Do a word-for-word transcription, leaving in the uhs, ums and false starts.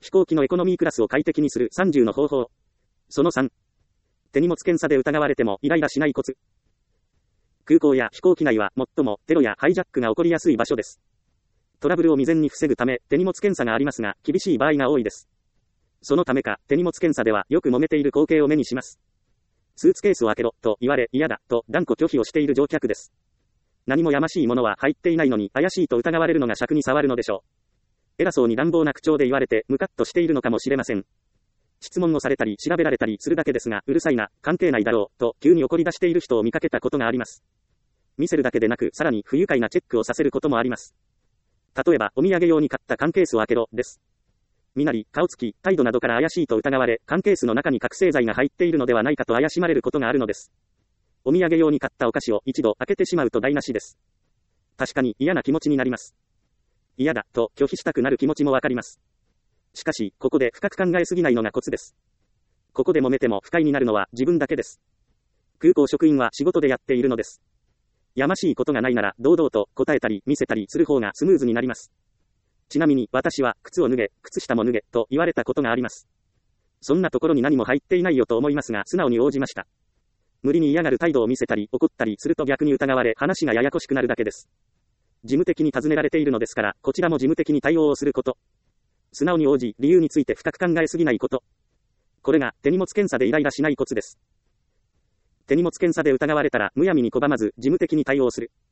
飛行機のエコノミークラスを快適にするさんじゅうの方法。そのさん。手荷物検査で疑われてもイライラしないコツ。空港や飛行機内は最もテロやハイジャックが起こりやすい場所です。トラブルを未然に防ぐため手荷物検査がありますが、厳しい場合が多いです。そのためか、手荷物検査ではよく揉めている光景を目にします。スーツケースを開けろ、と言われ、嫌だ、と断固拒否をしている乗客です。何もやましいものは入っていないのに、怪しいと疑われるのが癪に障るのでしょう。偉そうに乱暴な口調で言われて、ムカッとしているのかもしれません。質問をされたり、調べられたりするだけですが、うるさいな、関係ないだろう、と急に怒り出している人を見かけたことがあります。見せるだけでなく、さらに不愉快なチェックをさせることもあります。例えば、お土産用に買った缶ケースを開けろ、です。身なり、顔つき、態度などから怪しいと疑われ、缶ケースの中に覚醒剤が入っているのではないかと怪しまれることがあるのです。お土産用に買ったお菓子を一度開けてしまうと台無しです。確かに嫌な気持ちになります。嫌だ、と拒否したくなる気持ちもわかります。しかし、ここで深く考えすぎないのがコツです。ここで揉めても不快になるのは自分だけです。空港職員は仕事でやっているのです。やましいことがないなら、堂々と答えたり見せたりする方がスムーズになります。ちなみに、私は、靴を脱げ、靴下も脱げ、と言われたことがあります。そんなところに何も入っていないよと思いますが、素直に応じました。無理に嫌がる態度を見せたり、怒ったりすると逆に疑われ、話がややこしくなるだけです。事務的に尋ねられているのですから、こちらも事務的に対応をすること。素直に応じ、理由について深く考えすぎないこと。これが、手荷物検査でイライラしないコツです。手荷物検査で疑われたら、むやみに拒まず、事務的に対応する。